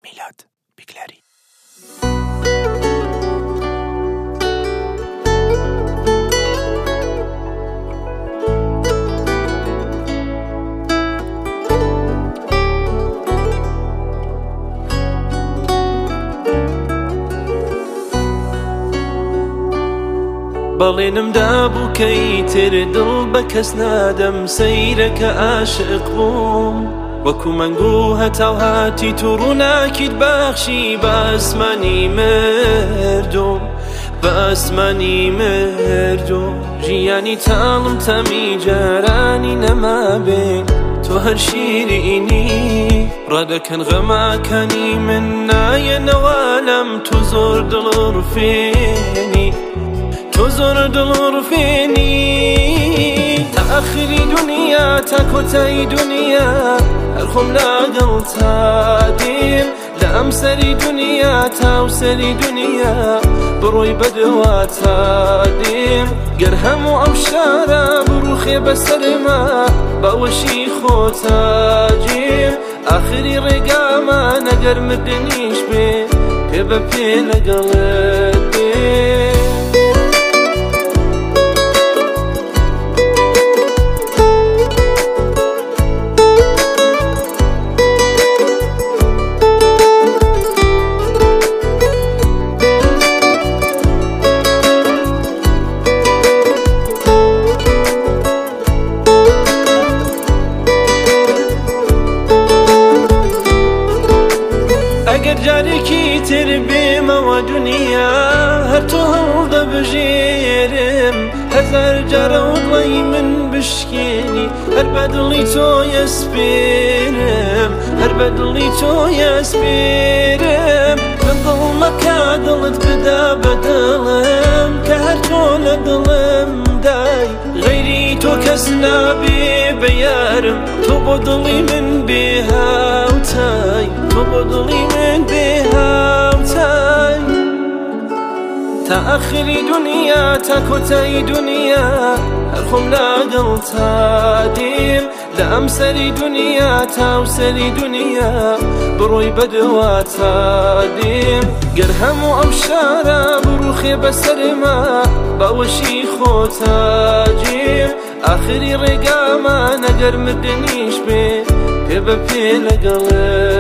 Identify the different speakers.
Speaker 1: میلاد بیگلاری.
Speaker 2: بەڵێنم دابوو کەی تر دڵ بە کەس نادەم سەیرەکە عاشق بووم وەکو مەنگوو هەتاو هاتی تو ڕووناکیت بەخشی بە ئاسمانی مردوم بە ئاسمانی مردوم ژیانی تاڵم تەمی جارانی نەمابێ تۆ هەر شیرینی ڕادەکەن غەماکانی من نایەنەوە لەم تو زۆر دڵڕفێنی تو زۆر دڵڕفێنی تا ئاخری دنیا تا کۆتایی دنیا هەر خۆم لەگەڵ تا دێم لە ئەم سەری دنیا تاو سەری دنیا بڕۆی بەدوا تا دێم گەر هەموو ئەو شارە بڕوخێ بەسەرما باوەشی خۆتاجێم ئاخری ڕێگامان ئەگەر مردنیش بێ پێ بە پێ لەگەڵت بێ ئەگەر جارێکی تر بێمەوە دنیا هەر تۆ هەڵدەبژێرم هەزار جارە وڵی من بشکێنی هەر بە دڵی تۆ یەسپێرم هەر بە دڵی تۆ یەسپێرم من دڵمەکە دڵت بدا بە دڵم کە هەر تۆ لە دڵم دای غەیری تۆ کەس نابێ بە یارم تۆ بۆ دڵی من بێ هاوتای تۆ بۆ دڵی من بێ هاوتای تا ئاخری دنیا تا کۆتایی دنیا هەر خۆم لەگەڵ تا دێم لە ئەم سەری دنیا تاو سەری دنیا بڕۆی بەدوا تا دێم گەر هەموو ئەو شارە بڕوخێ بەسەرما باوەشی خۆتاجێم ئاخری ڕێگامان ئەگەر مردنیش بێ پێ بە پێ لەگەڵت